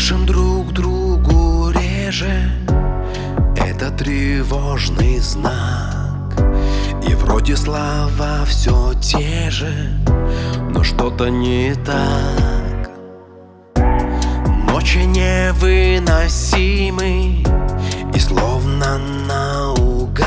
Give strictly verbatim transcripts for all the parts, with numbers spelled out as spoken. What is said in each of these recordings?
Пишем друг другу реже, это тревожный знак. И вроде слова все те же, но что-то не так. Ночи невыносимы, и словно наугад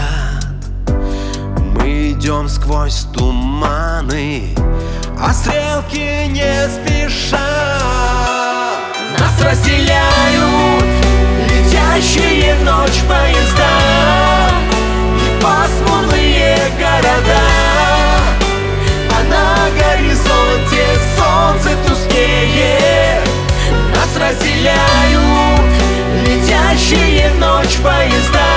мы идем сквозь туманы, а стрелки не спешат. Нас разделяют летящие в ночь поезда и пасмурные города, а на горизонте солнце тускнеет. Нас разделяют летящие в ночь поезда,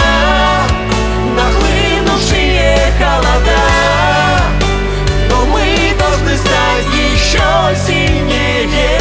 нахлынувшие холода, но мы должны стать еще сильнее.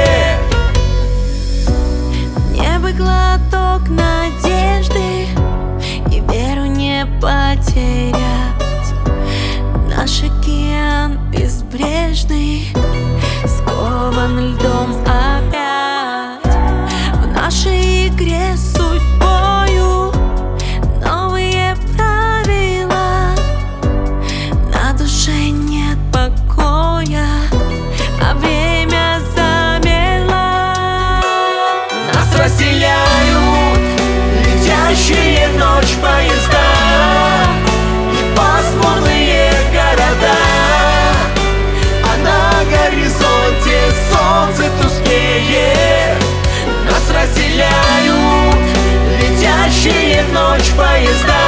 Небо глоток надежды и веру не потерять. Наш океан безбрежный скован льдом опять. В нашей игре судьбою новые правила. На душе нет покоя, а время замерло. Нас разделяют летящие в ночь поезда и пасмурные города, а на горизонте солнце тускнеет. Нас разделяют летящие в ночь поезда,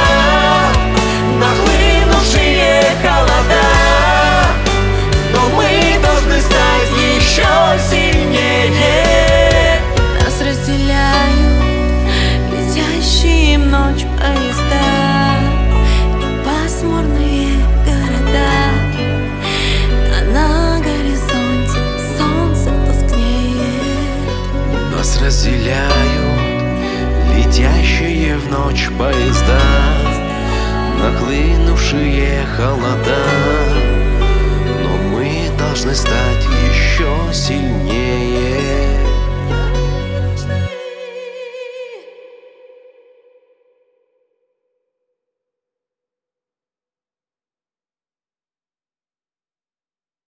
нахлынувшие холода, но мы должны стать еще сильнее. Нас разделяют летящие в ночь поезда и пасмурные города, а на горизонте солнце тускнеет. Нас разделяют летящие в ночь поезда, нахлынувшие холода, но мы должны стать еще сильнее.